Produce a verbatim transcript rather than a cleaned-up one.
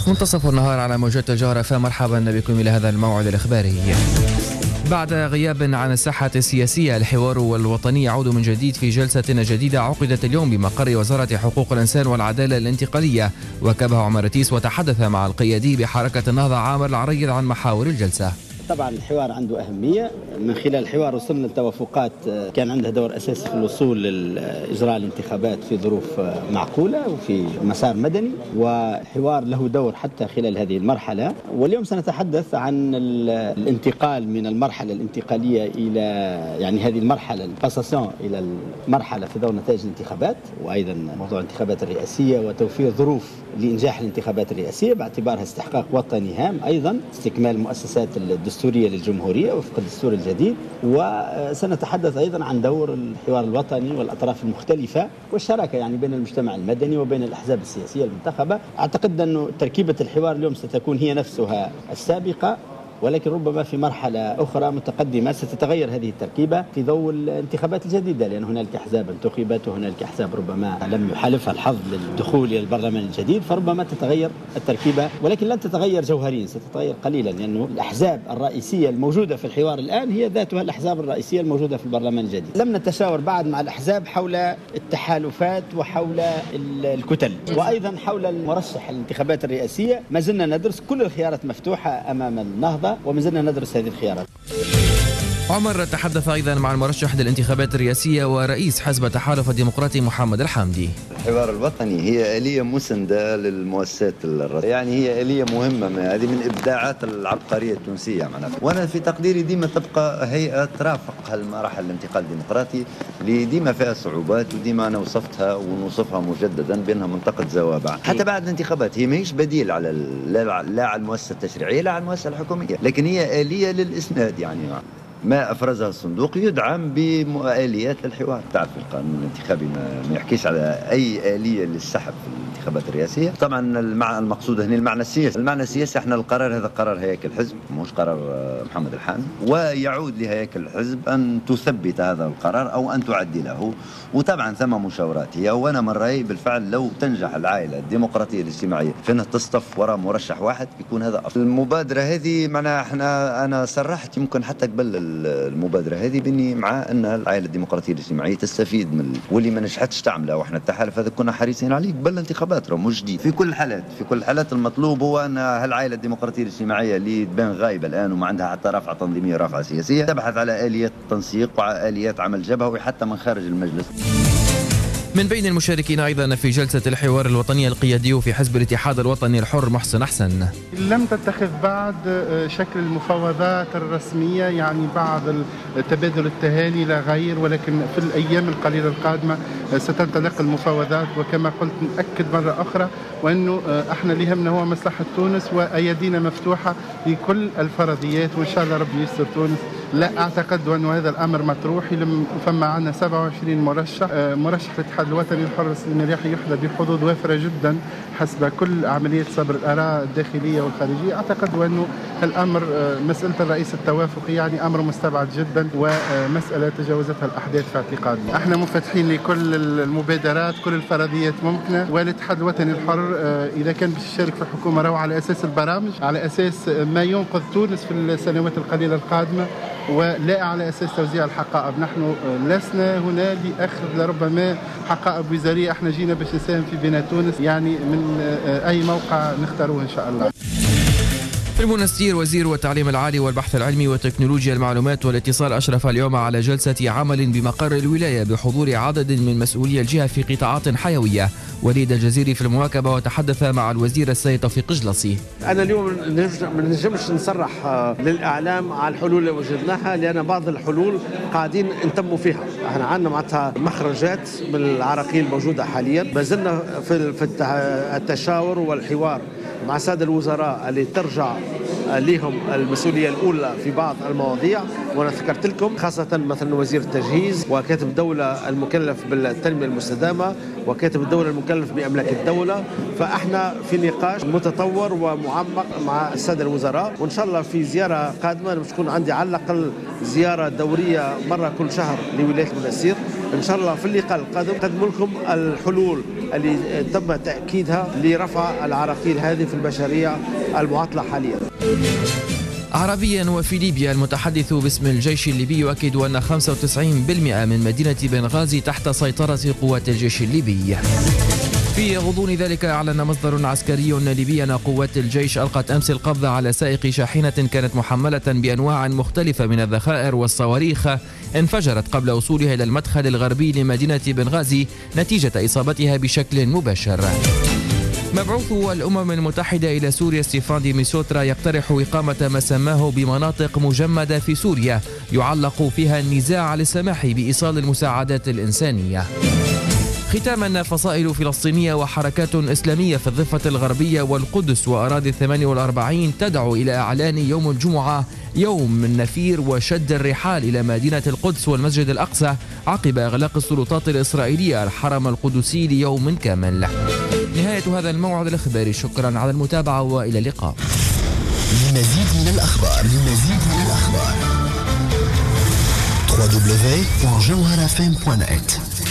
منتصف النهار على موجات الجوهرة، فمرحبا بكم إلى هذا الموعد الإخباري. بعد غياب عن الساحة السياسية، الحوار الوطني يعود من جديد في جلسة جديدة عقدت اليوم بمقر وزارة حقوق الإنسان والعدالة الانتقالية. وكبه عمر تيس وتحدث مع القيادي بحركة النهضة عامر العريض عن محاور الجلسة. طبعا الحوار عنده أهمية. من خلال الحوار وصلنا لتوافقات كان عندها دور أساسي في الوصول لإجراء الانتخابات في ظروف معقولة وفي مسار مدني، وحوار له دور حتى خلال هذه المرحلة. واليوم سنتحدث عن الانتقال من المرحلة الانتقالية إلى يعني هذه المرحلة الباساسيون إلى المرحلة في ضوء نتائج الانتخابات، وأيضا موضوع الانتخابات الرئاسية وتوفير ظروف لإنجاح الانتخابات الرئاسية باعتبارها استحقاق وطني هام، أيضا استكمال المؤسسات الدستورية للجمهورية وفق الدستور الجديد. وسنتحدث أيضا عن دور الحوار الوطني والأطراف المختلفة والشراكة يعني بين المجتمع المدني وبين الأحزاب السياسية المنتخبة. أعتقد أن تركيبة الحوار اليوم ستكون هي نفسها السابقة، ولكن ربما في مرحلة أخرى متقدمة ستتغير هذه التركيبة في ضوء الانتخابات الجديدة، لأن هنالك أحزاب انتخبت وهنالك أحزاب ربما لم يحالفها الحظ للدخول إلى البرلمان الجديد، فربما تتغير التركيبة، ولكن لن تتغير جوهريا، ستتغير قليلا، لأنه الأحزاب الرئيسية الموجودة في الحوار الآن هي ذاتها الأحزاب الرئيسية الموجودة في البرلمان الجديد. لم نتشاور بعد مع الأحزاب حول التحالفات وحول الكتل، وأيضا حول المرشح الانتخابات الرئاسية. ما زلنا ندرس، كل الخيارات مفتوحة أمام النهضة وما زلنا ندرس هذه الخيارات. عمر تحدث أيضا مع المرشح للانتخابات الرئاسية ورئيس حزب التحالف الديمقراطي محمد الحامدي. الحوار الوطني هي آلية مسندة للمؤسسات الرسمية، يعني هي آلية مهمة، هذه من إبداعات العبقرية التونسية معناتها. وأنا في تقديري ديما تبقى هيئة ترافق هالمراحل الانتقال الديمقراطي اللي ديما فيها صعوبات، وديما أنا وصفتها ونوصفها مجددا بأنها منطقة زوابع. حتى بعد الانتخابات هي ماهيش بديل على لا على المؤسسة التشريعية لا على المؤسسة الحكومية، لكن هي آلية للإسناد، يعني ما أفرزها الصندوق يدعم بآليات للحوار. تعرف القانون الانتخابي ما يحكيش على أي آلية للسحب في الانتخابات الرئاسية. طبعا المع... المقصود هنا المعنى السياسي. المعنى السياسي احنا القرار هذا قرار هياكل الحزب، مش قرار محمد الحامدي، ويعود لهياكل الحزب أن تثبت هذا القرار أو أن تعدله. وطبعا ثم مشاورات هي، وأنا من رأيي بالفعل لو تنجح العائلة الديمقراطية الاجتماعية في أنها تصطف وراء مرشح واحد يكون هذا أفضل. المبادرة هذه معناها احنا أنا صرحت يمكن حتى قبل المبادرة هذه بني مع أن العائلة الديمقراطية الاجتماعية تستفيد من واللي ما نجحتش تعمله، وإحنا التحالف هذا كنا حريصين عليه قبل الانتخابات، راه مش جديد. في كل الحالات في كل الحالات المطلوب هو أن هالعائلة الديمقراطية الاجتماعية اللي تبان غايبة الآن وما عندها حتى رافعة تنظيمية رافعة سياسية تبحث على آليات تنسيق وعلى آليات عمل جبهة وحتى من خارج المجلس. من بين المشاركين أيضا في جلسة الحوار الوطني القيادي في حزب الاتحاد الوطني الحر محسن أحسن. لم تتخذ بعد شكل المفاوضات الرسمية، يعني بعض تبادل التهاني لا غير، ولكن في الأيام القليلة القادمة ستنطلق المفاوضات. وكما قلت نأكد مرة أخرى وأنه احنا اللي يهمنا هو مصلحة تونس، وأيدينا مفتوحة لكل الفرضيات، وإن شاء الله ربي يستر تونس. لا أعتقد أن هذا الأمر مطروح. فما عندنا سبعة وعشرين مرشح مرشح الاتحاد الوطني الحر سليم الرياحي يحظى بحظوظ وافرة جدا حسب كل عملية صبر الآراء الداخلية والخارجية. أعتقد أنه الأمر مسألة الرئيس التوافقي يعني أمر مستبعد جدا، ومسألة تجاوزتها الأحداث في اعتقادنا. احنا منفتحين لكل المبادرات، كل الفرضيات ممكنة، والاتحاد الوطني الحر إذا كان باش يشارك في الحكومة راهو على أساس البرامج، على أساس ما ينقذ تونس في السنوات القليلة القادمة، ولا على أساس توزيع الحقائب. نحن لسنا هنا لأخذ لربما حقائب وزارية، احنا جينا باش نساهم في بناء تونس، يعني من أي موقع نختاروه إن شاء الله. في المنستير وزير التعليم العالي والبحث العلمي وتكنولوجيا المعلومات والاتصال أشرف اليوم على جلسة عمل بمقر الولاية بحضور عدد من مسؤولي الجهة في قطاعات حيوية. وليد الجزيري في المواكبة وتحدث مع الوزير السيد توفيق جلصي. أنا اليوم ما نجمش نصرح للإعلام على الحلول اللي وجدناها، لأن بعض الحلول قاعدين نتموا فيها. احنا عندنا معناتها مخرجات من العراقيل الموجودة حاليا، ما زلنا في التشاور والحوار مع السادة الوزراء اللي ترجع لهم المسؤولية الأولى في بعض المواضيع، وأنا ذكرت لكم خاصة مثلا وزير التجهيز وكاتب الدولة المكلف بالتنمية المستدامة وكاتب الدولة المكلف بأملاك الدولة. فإحنا في نقاش متطور ومعمق مع السادة الوزراء، وإن شاء الله في زيارة قادمة مش تكون عندي على الأقل زيارة دورية مرة كل شهر لولاية المنستير. إن شاء الله في اللقاء القادم نقدم لكم الحلول اللي تم تأكيدها لرفع العراقيل هذه في البشرية المعطلة حاليا. عربيا وفي ليبيا، المتحدث باسم الجيش الليبي يؤكد أن خمسة وتسعين بالمئة من مدينة بنغازي تحت سيطرة قوات الجيش الليبي. في غضون ذلك أعلن مصدر عسكري ليبي أن قوات الجيش ألقت أمس القبض على سائق شاحنة كانت محملة بأنواع مختلفة من الذخائر والصواريخ انفجرت قبل وصولها إلى المدخل الغربي لمدينة بنغازي نتيجة إصابتها بشكل مباشر. مبعوث الأمم المتحدة إلى سوريا ستيفان دي ميسوترا يقترح إقامة ما سماه بمناطق مجمدة في سوريا يعلق فيها النزاع للسماح بإيصال المساعدات الإنسانية. ختاما، فصائل فلسطينية وحركات إسلامية في الضفة الغربية والقدس وأراضي الثمانية والأربعين تدعو إلى إعلان يوم الجمعة يوم من نفير وشد الرحال إلى مدينة القدس والمسجد الأقصى عقب إغلاق السلطات الإسرائيلية الحرم القدسي ليوم كامل. نهاية هذا الموعد الإخباري، شكرا على المتابعة وإلى اللقاء. لمزيد من الأخبار لمزيد من الأخبار دبليو دبليو دبليو دوت جوهر اف ام دوت نت